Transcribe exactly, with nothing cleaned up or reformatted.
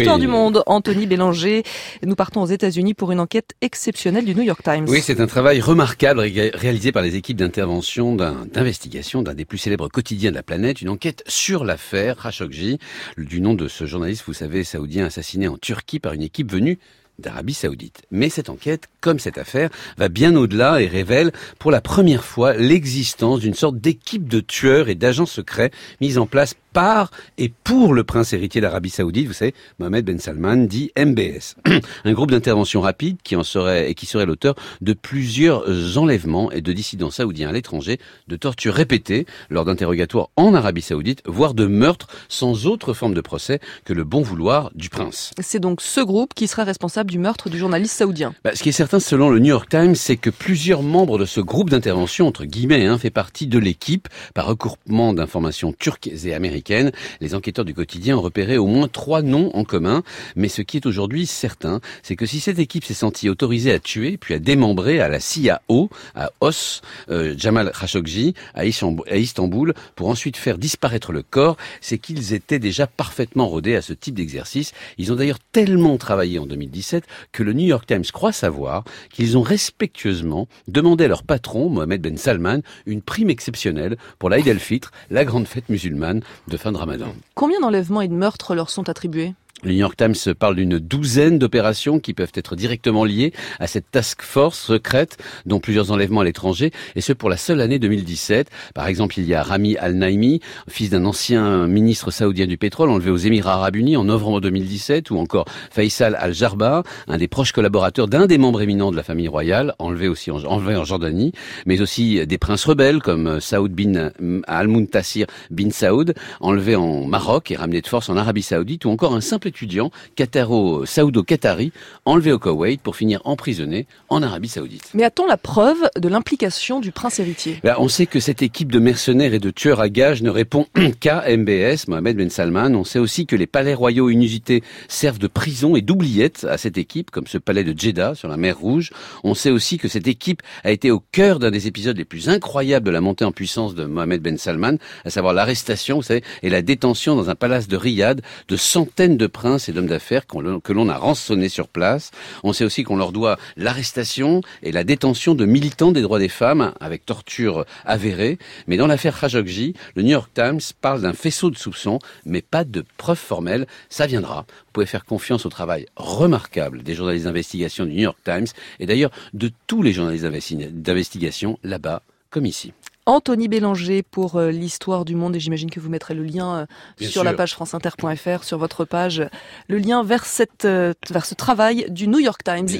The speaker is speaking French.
l'histoire du monde, Anthony Bélanger. Nous partons aux États-Unis pour une enquête exceptionnelle du New York Times. Oui, c'est un travail remarquable ré- réalisé par les équipes d'intervention, d'un, d'investigation d'un des plus célèbres quotidiens de la planète. Une enquête sur l'affaire Khashoggi, du nom de ce journaliste, vous savez, saoudien assassiné en Turquie par une équipe venue d'Arabie Saoudite. Mais cette enquête, comme cette affaire, va bien au-delà et révèle pour la première fois l'existence d'une sorte d'équipe de tueurs et d'agents secrets mise en place par et pour le prince héritier d'Arabie Saoudite, vous savez, Mohammed Ben Salman, dit M B S. Un groupe d'intervention rapide qui en serait et qui serait l'auteur de plusieurs enlèvements et de dissidents saoudiens à l'étranger, de tortures répétées lors d'interrogatoires en Arabie Saoudite, voire de meurtres sans autre forme de procès que le bon vouloir du prince. C'est donc ce groupe qui sera responsable du meurtre du journaliste saoudien. Bah, ce qui est certain, selon le New York Times, c'est que plusieurs membres de ce groupe d'intervention, entre guillemets, hein, fait partie de l'équipe par recoupement d'informations turques et américaines. Les enquêteurs du quotidien ont repéré au moins trois noms en commun. Mais ce qui est aujourd'hui certain, c'est que si cette équipe s'est sentie autorisée à tuer, puis à démembrer à la C I A O, à Os, euh, Jamal Khashoggi, à Istanbul, pour ensuite faire disparaître le corps, c'est qu'ils étaient déjà parfaitement rodés à ce type d'exercice. Ils ont d'ailleurs tellement travaillé en deux mille dix-sept que le New York Times croit savoir qu'ils ont respectueusement demandé à leur patron, Mohammed Ben Salman, une prime exceptionnelle pour l'Aïd el-Fitr, la grande fête musulmane de fin de Ramadan. Combien d'enlèvements et de meurtres leur sont attribués ? Le New York Times parle d'une douzaine d'opérations qui peuvent être directement liées à cette task force secrète, dont plusieurs enlèvements à l'étranger, et ce pour la seule année deux mille dix-sept. Par exemple, il y a Rami Al-Naimi, fils d'un ancien ministre saoudien du pétrole, enlevé aux Émirats Arabes Unis en novembre deux mille dix-sept, ou encore Faisal Al-Jarba, un des proches collaborateurs d'un des membres éminents de la famille royale, enlevé aussi en, enlevé en Jordanie, mais aussi des princes rebelles comme Saoud bin Al-Muntasir bin Saoud, enlevé en Maroc et ramené de force en Arabie Saoudite, ou encore un simple étudiant qataro-saoudo-qatari enlevé au Koweït pour finir emprisonné en Arabie Saoudite. Mais a-t-on la preuve de l'implication du prince héritier ? Ben, on sait que cette équipe de mercenaires et de tueurs à gages ne répond qu'à M B S, Mohammed Ben Salman. On sait aussi que les palais royaux inusités servent de prison et d'oubliette à cette équipe, comme ce palais de Jeddah sur la mer Rouge. On sait aussi que cette équipe a été au cœur d'un des épisodes les plus incroyables de la montée en puissance de Mohammed Ben Salman, à savoir l'arrestation, vous savez, et la détention dans un palace de Riyad de centaines de princes et d'hommes d'affaires que l'on a rançonnés sur place. On sait aussi qu'on leur doit l'arrestation et la détention de militants des droits des femmes avec torture avérée. Mais dans l'affaire Khashoggi, le New York Times parle d'un faisceau de soupçons, mais pas de preuves formelles. Ça viendra. Vous pouvez faire confiance au travail remarquable des journalistes d'investigation du New York Times et d'ailleurs de tous les journalistes d'investigation là-bas comme ici. Anthony Bélanger pour euh, l'histoire du monde, et j'imagine que vous mettrez le lien euh, sur sûr. la page franceinter point f r, sur votre page, le lien vers cette euh, vers ce travail du New York Times.